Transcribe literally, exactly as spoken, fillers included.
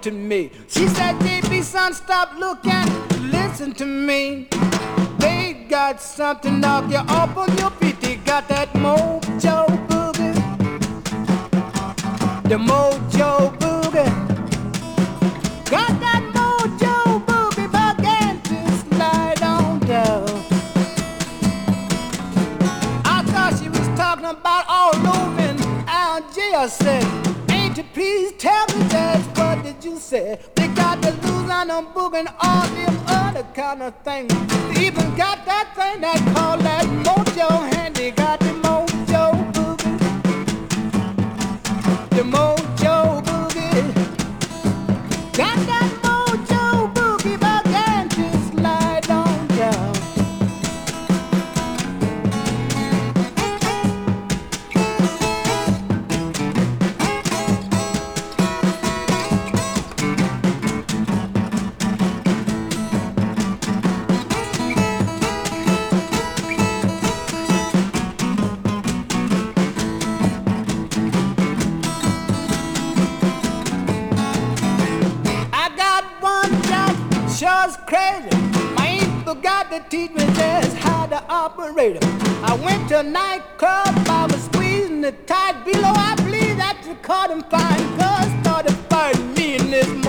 to me. She said, J B, son, stop looking, listen to me. They got something knock you up on your feet. They got that mojo boogie, the mojo boogie. Got that mojo boogie, began to slide on down. I thought she was talking about all over in Algiers. Said, ain't you please tell me just what did you say? They got the Louisiana boogie and all them other kind of things. They even got that thing that called that mojo hand. They got the mojo boogie, the mojo boogie. Got that mojo boogie, began to slide on down. Sure's crazy. My ain't forgot to teach me just how to operate it. I went to a nightclub, I was squeezing the tight below. I believe that the caught him fine, cause started fighting me in this